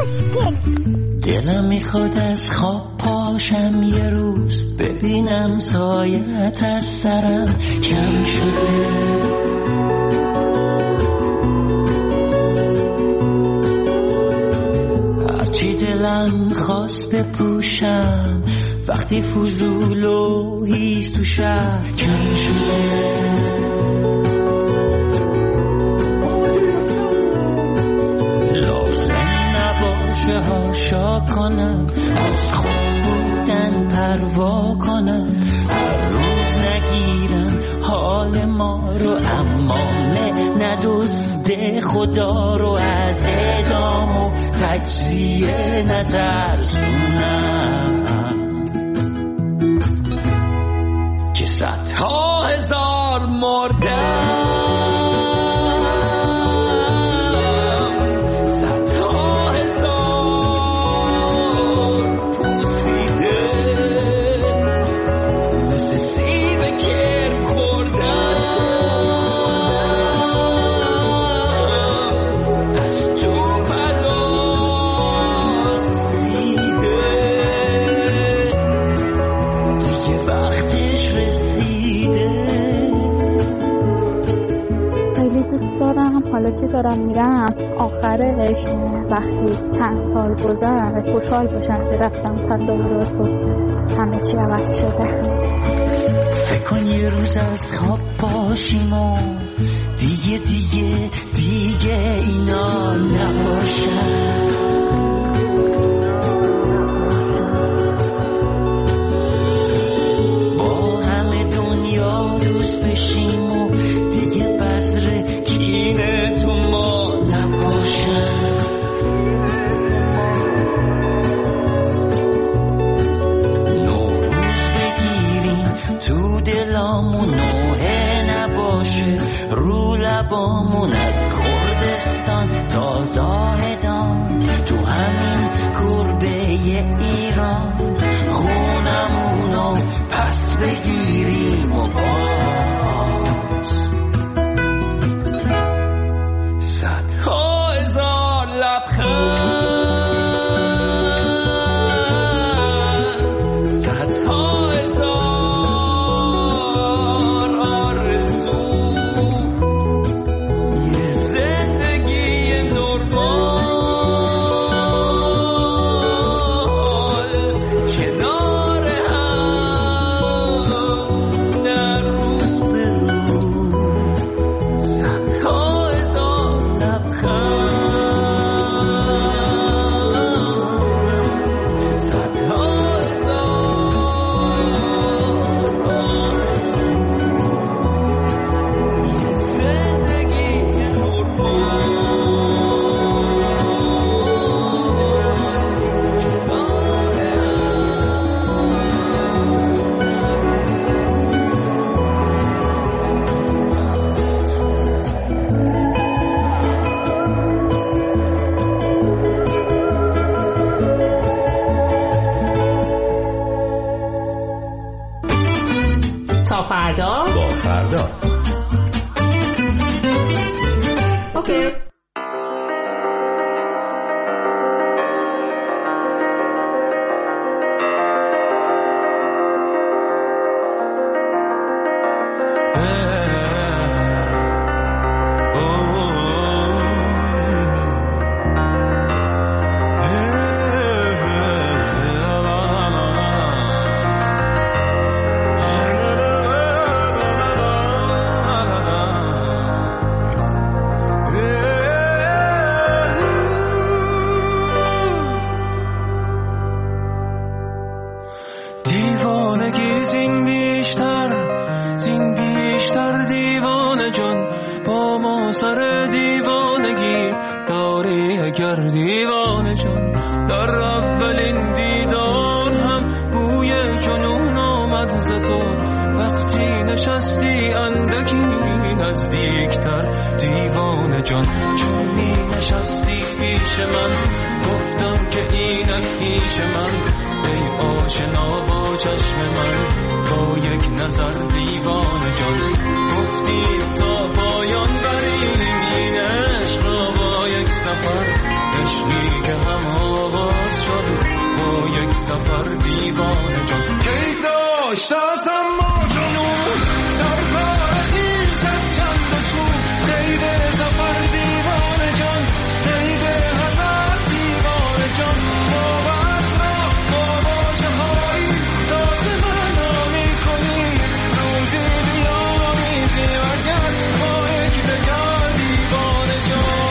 خوشگل. دلم میخواد از خواب پاشم یه روز، ببینم سایت از سرم کم شده. هرچی دلم خواست بپوشم، وقتی فضول و هیز تو شهر کم شده. هاشا کنم، از خود بودن پروا کنم، هر روز نگیرم حال ما رو، اما ندزده خدا رو، از اعدام و تجزیه نترسونم که صدها هزار مردم. حالا که دارم میرم آخرش وقتی چند سال گذشت خوشحال باشم که رفتم تظاهرات و همه چی عوض شده. فکر کن یه روز از خواب باشیم و دیگه اینا نباشن. با همه دنیا دوست بشیم و دیگه بذر کینه تو ما نباشن. نوروز بگیریم تو دلامون، نوحه نباشه رو لبامون، از کردستان تا زاهدان تو همین گربه ایران، خونمونو پس بگیریم و صدها هزار لبخند، صدها هزار آرزو، یه زندگی نرمال کنار هم در رو به رو، صدها هزار لبخند، صدها هزار آرزو، یه زندگی نرمال کنار تا فردا با فردا. اوکی. دیوانگی زین بیشتر دیوانه جان، با ما سر دیوانگی داری اگر دیوانه جان. در اولین دیدار هم بوی جنون آمد ز تو، وقتی نشستی اندکی نزدیکتر دیوانه جان. چونی نشستی پیش من، گفتم که اینک پیش من، ای آشنا با چشم من، با یک نظر دیوانه جان. گفتی تا پایان بریم این عشق را با یک سفر، عشق عشقی که هم آغاز شد با یک سفر دیوانه جان. کی داشت از اما جنون در کار خویشت چند و چون، قید سفر دیوانه جان، قید حسد دیوانه جان. با بسرا با باشه هایی تازه معنا میکنی، روزی بیا میزی وگر با یک دگر دیوانه جان.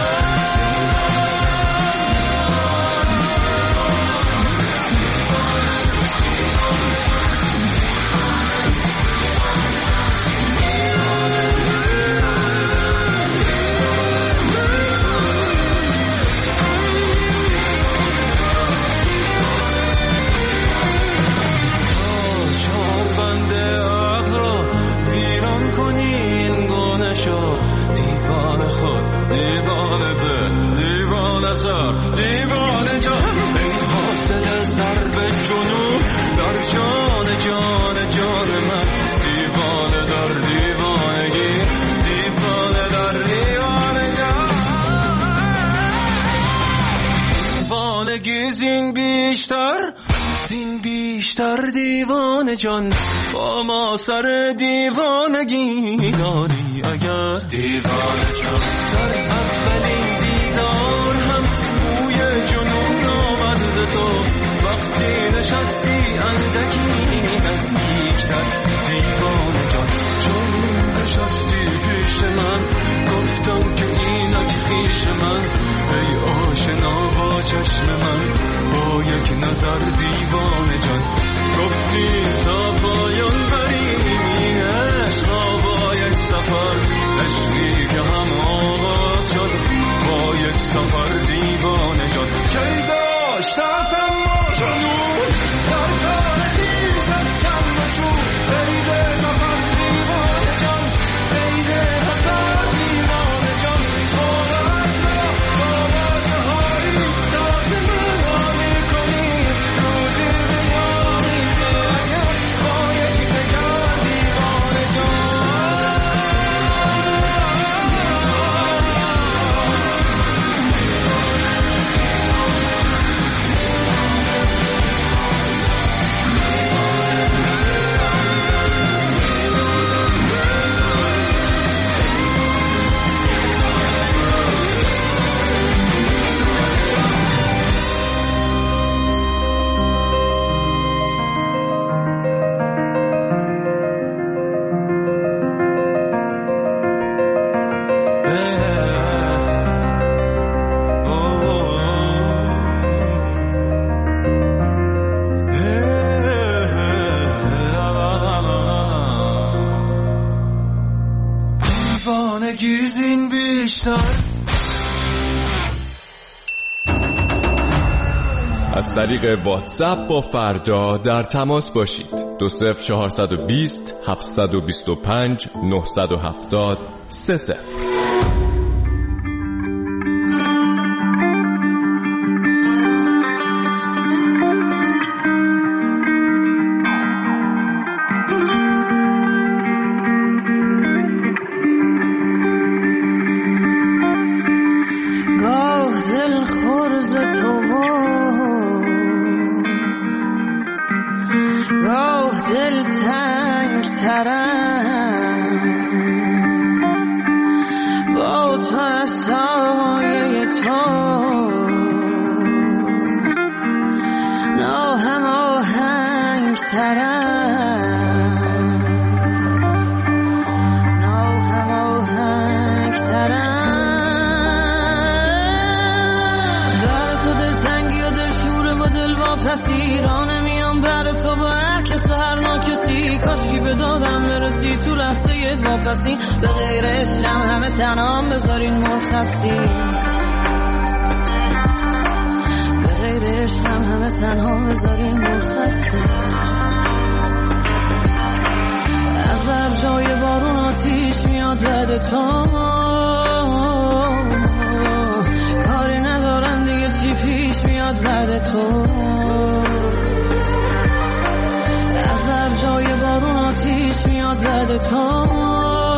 دیوانه خود دیوانه ده دیوانه سر دیوانه جان. ای حاصل ضرب جنون در جان جان جان من، دیوانه در دیوانگی دیوانه در دیوانه جان. دیوانگی زین بیشتر دیوانه جان، با ما سر دیوانگی داری اگر دیوانه جان. در اولین دیدار هم بوی جنون آمد ز تو، وقتی نشستی اندکی نزدیکتر دیوانه جان. چون نشستی پیش من گفتم که اینک خویش من، ای آشنا با چشم من با یک نظر دیوانه جان. گفتی تا پایان بریم این عشقا با یک سفر، عشقی که هم آغاز شد با یک سفر دیوانه جان. کی داشت از اما جنون در کار خویشت چند و چون، قید سفر دیوانه جان، قید حسد دیوانه جان. با بسرا با باشه هایی تازه معنا میکنی، روزی بیا میزی اگر با یک دگر دیوانه جان. دیوانگی زین بیشتر. از طریق واتساپ با فردا در تماس باشید. 20420 725 970 30. به غیر عشقم همه تنام بذارین مرخصی، به غیر عشقم همه تنها بذارین مرخصی. از هر جای بارون آتیش میاد بعد تو، کاری ندارم دیگه چی پیش میاد بعد تو. از هر جای بارون آتیش میاد بعد تو،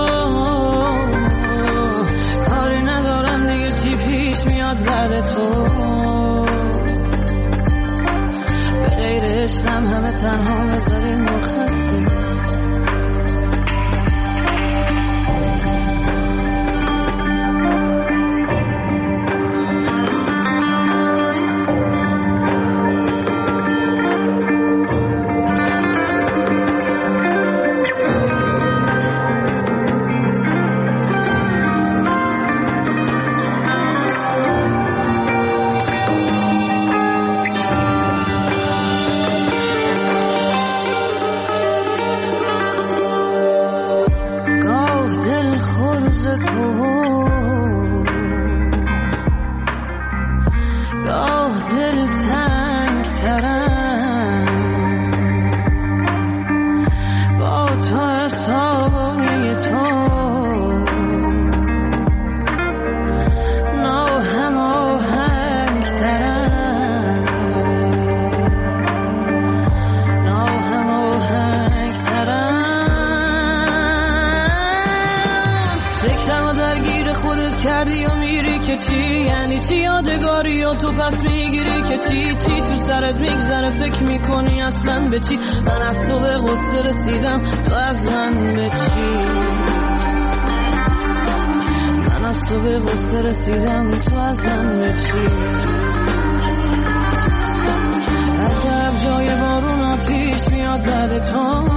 کاری ندارم دیگه چی پیش میاد بعد تو. همه تنها بذاریم مرخصیم. تو پس میگیری که چی تو سرت میگذره فکر میکنی اصلا به چی؟ من از تو به غصه رسیدم تو از من به چی؟ من از تو به غصه رسیدم تو از من به چی؟ عجب جای بارون آتیش میاد بعد تو،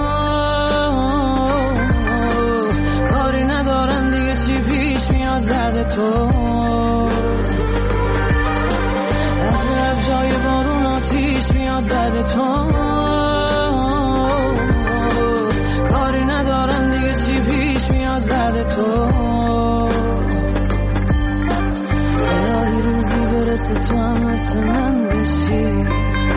کاری ندارم دیگه چی پیش میاد بعد تو. جای بارون آتیش میاد بعد تو، کاری ندارم دیگه چی پیش میاد بعد تو. الهی روزی برسه تو هم مثل من بشی.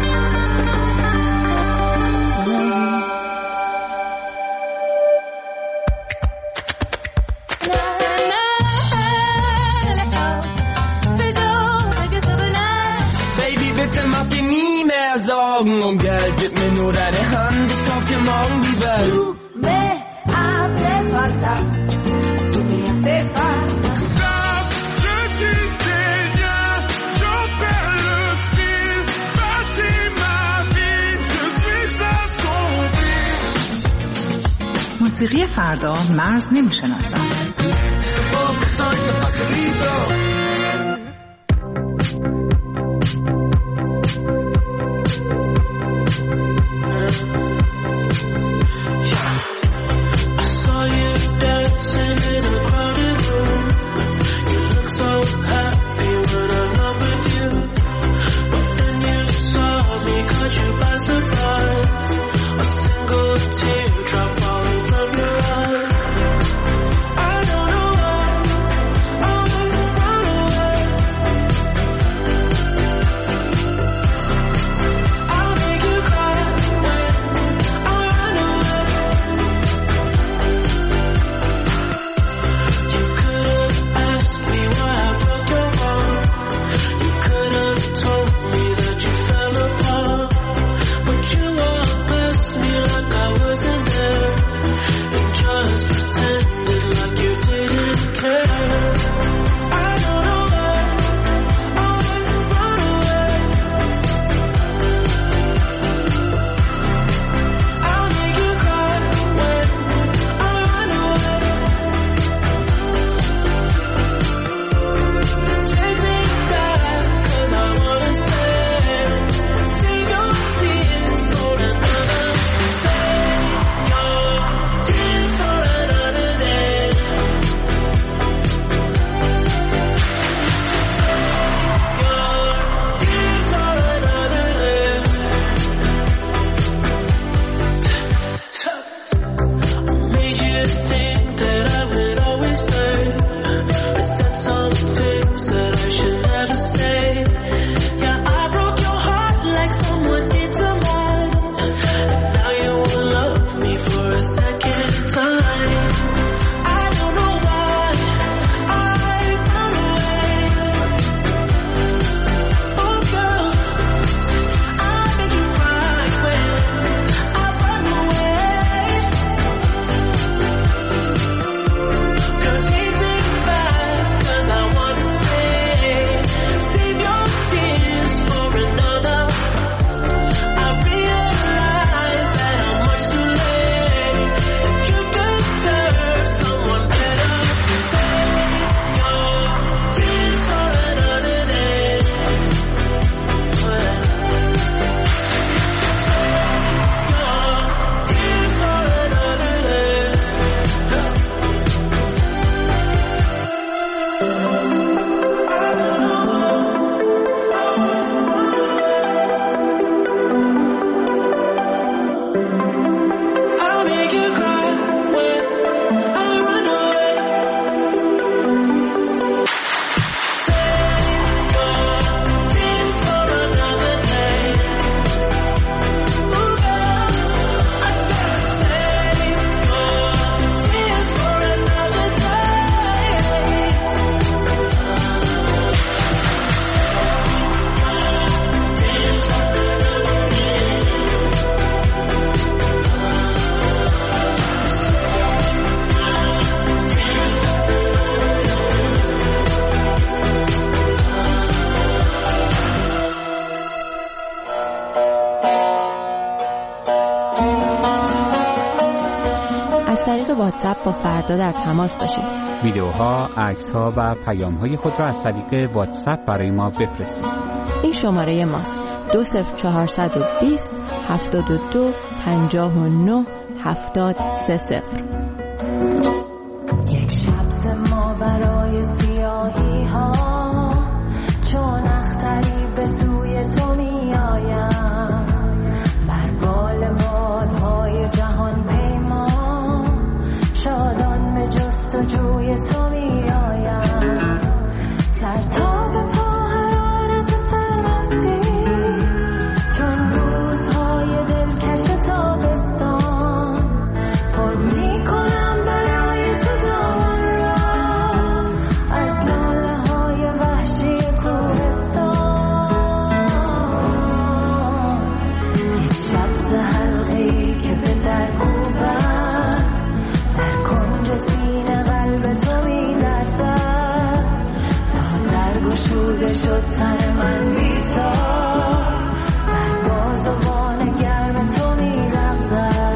Und Geld, gib mir nur deine Hand, ich kauf dir morgen die Welt. Du me hace falta, tu me hace falta. Stop, je disais rien, j'en perds le fil. Bâtis ma vie, je suis assombri. موسیقی فردا مرز نمیشناسد. طریق واتساپ با فردا در تماس باشید. ویدیوها، عکس‌ها و پیام‌های خود را از طریق واتساپ برای ما بفرستید. این شماره ماست: 20420 72 59 70 30. یک شب ما برای سیاهی ها، چون اختری به سوی تو می آیم، بر بال بادهای جهان پیما، شادان به جستجوی تو می آیم، سر تا به پا حرارت سرمستی، چون روزهای دلکش تابستان، پر می کنم برای تو دامن را از لاله های وحشی کوهستان. یک شب ز حلقه‌ای که به در کوبم، در کنج سینه قلب تو می لرزد، تا در گشوده شد تن من بی تو، در بازوان گرم تو می لغزد.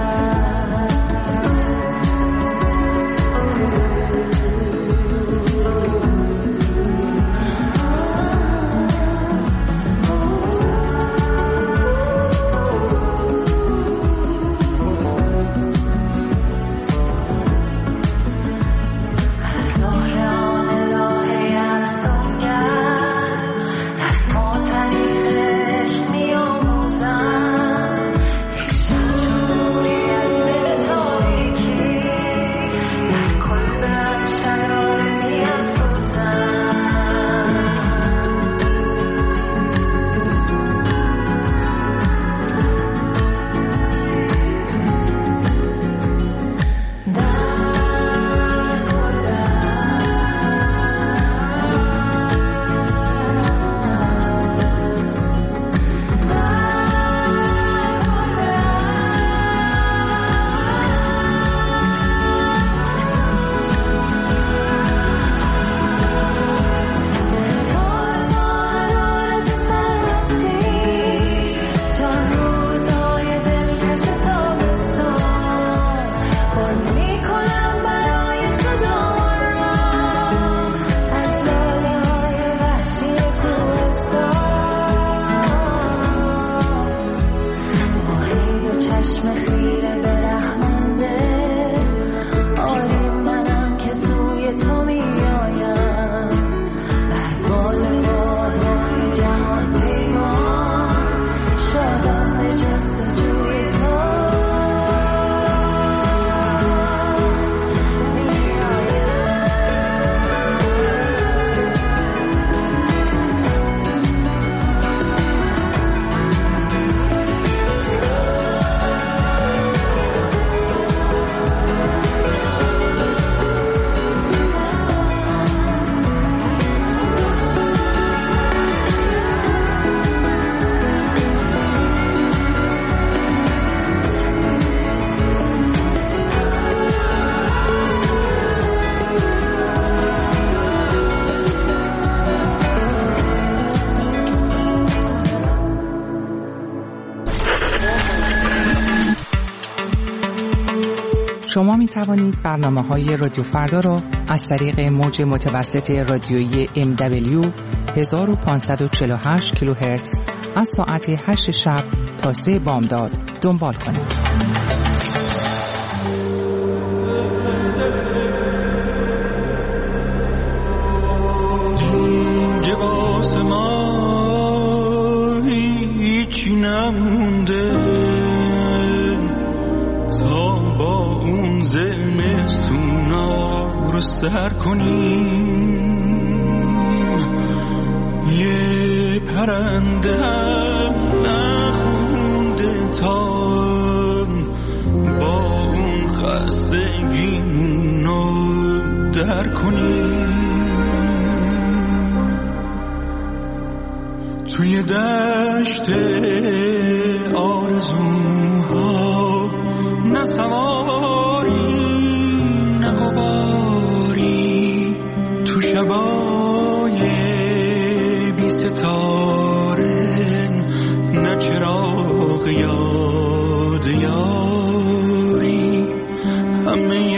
شما می توانید برنامه‌های رادیو فردا را از طریق موج متوسط رادیویی MW 1548 کیلوهرتز از ساعت 8 شب تا 3 بامداد دنبال کنید. سر کنیم یه پرنده هم نخونده تا با اون خستگیمونو در کنیم توی دشت آرزوها نه سواری نه غباری تو شبای بی ستاره نه چراغ یاد یاری همه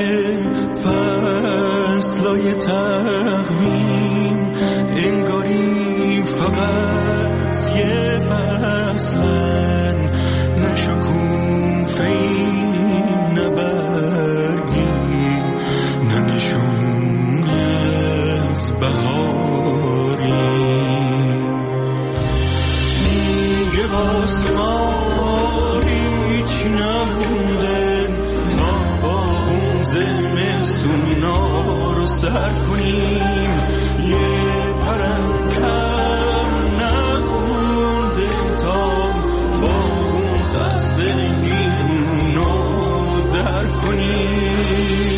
فصلای تقویم انگاری فقط یه فصلن، نه شکوفه‌ای نه برگی، نه نشونی از بهاری. میگه واسه ما هیچ نمونده تا با اون زمستونا رو سر کنیم، یه پرندم نمونده تا با اون خستگی رو در کنیم.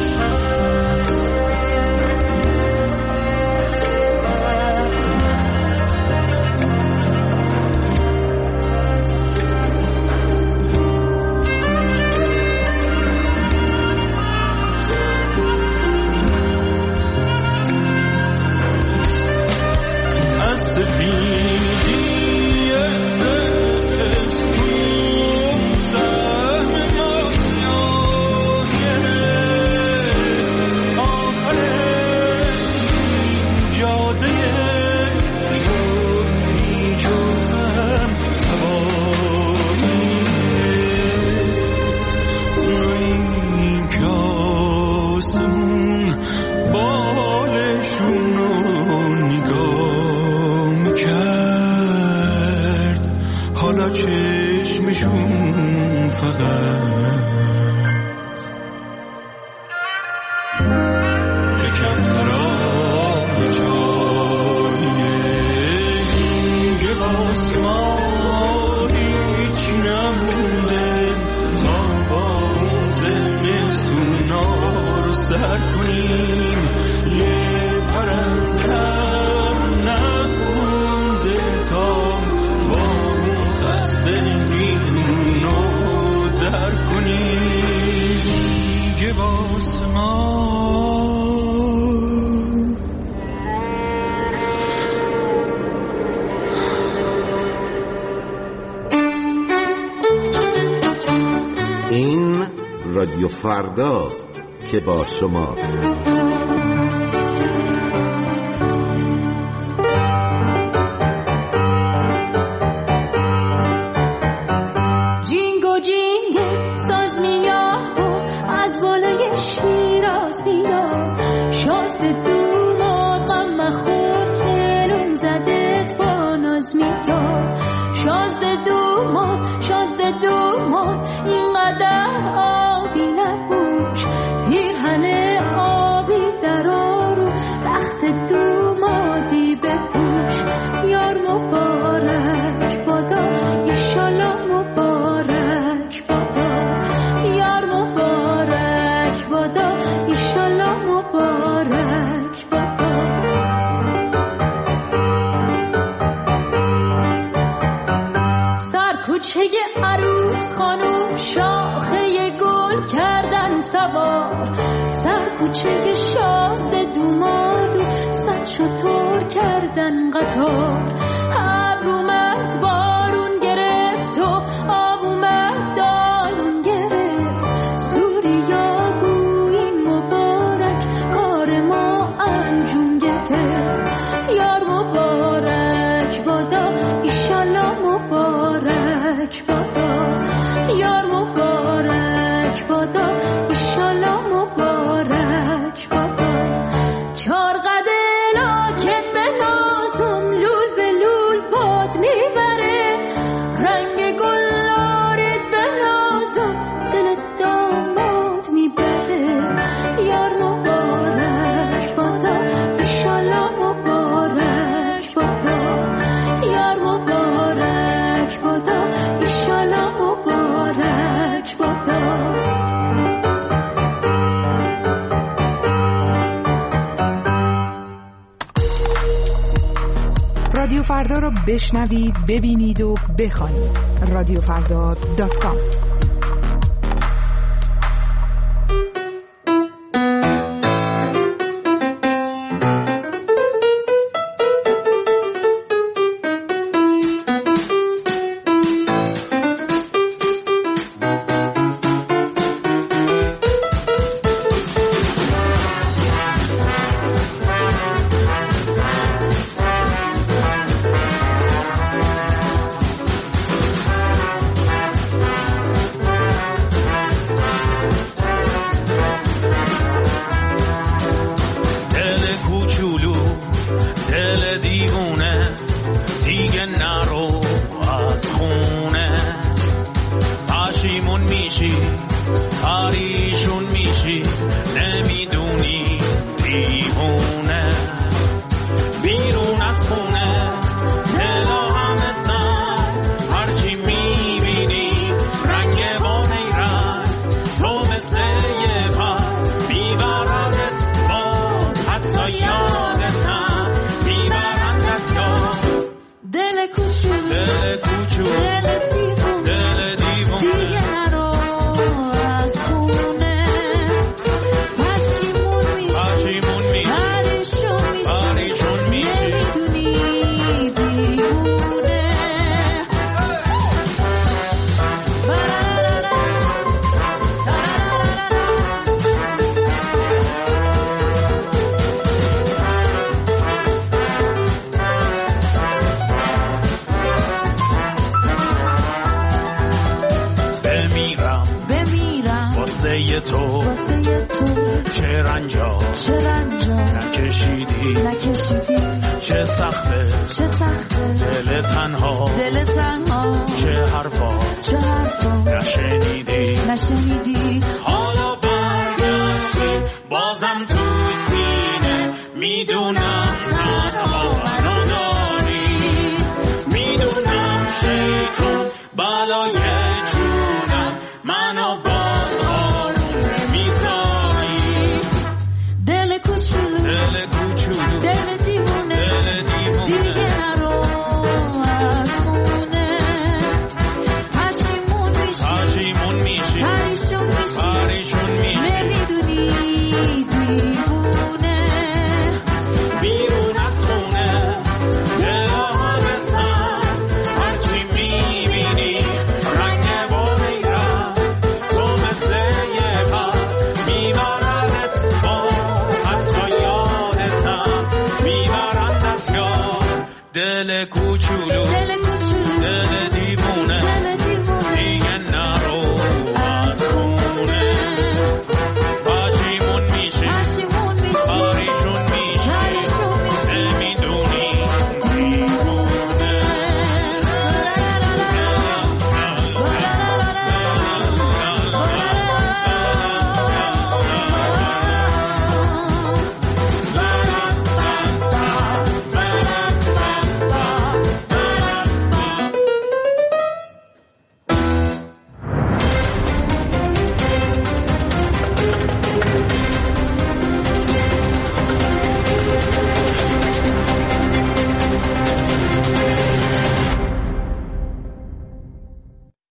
چشمشون فقط به کفترهای چاییه. میگه واسه ما هیچ نمونده تا با اون زمستونا رو سر کنیم، یه پرندم نمونده تا با اون خستگی رو در کنیم. میگه واسه ما این رادیو فرداست که با شماست. جینگ و جینگ ساز میاد و از بالای شیراز میاد، شازده دوماد غم مخور کلون زدت با ناز میاد. شازده دوماد اینقدر آبی نبوش، پیرهن آبی در آرو رخت دومادی بپوش. یار مبارک بادا ایشالا مبارک بادا، یار مبارک بادا ایشالا مبارک بادا. سر کوچه عروس خانوم شاخه گل کردن سوار، سر کوچه شازده دومادو صد شتر کردن قطار. ابر اومد بارون گرفت و آب اومد دارون گرفت، سوریا گویین مبارک کار ما انجام گرفت. یار مبارک بادا ایشالا مبارک بادا، یار مبارک بادا ایشالا مبارک بادا. چار قده لاکت به نازم لول به لول باد میبره، رنگ گلارت به نازم دل داماد میبره. یار مبارک بادا ایشالا مبارک بادا، یار مبارک بادا ایشالا مبارک بادا. رادیو فردا رو بشنوید، ببینید و بخوانید. رادیوفردا.com. میشی پریشون میشی نمیدونی دیوونه بیرون از خونه دلا همه سر هرچی میبینی رنگ با نیرنگ تو مثل یه پر بیبرنت باد حتی یادت هم بیبرندت یاد دل کوچولو دل کوچولو دل دیوونه دیگه نرو از خونه پشیمون میشی پریشون میشی نمیدونی دیوونه بمیرم واسه تو چه رنجا نکشیدی چه سخته دل تنها چه حرفا نشنیدی حالا برگشتی بازم تو سینه میدونم تنها منو داری میدونم شیطون بلای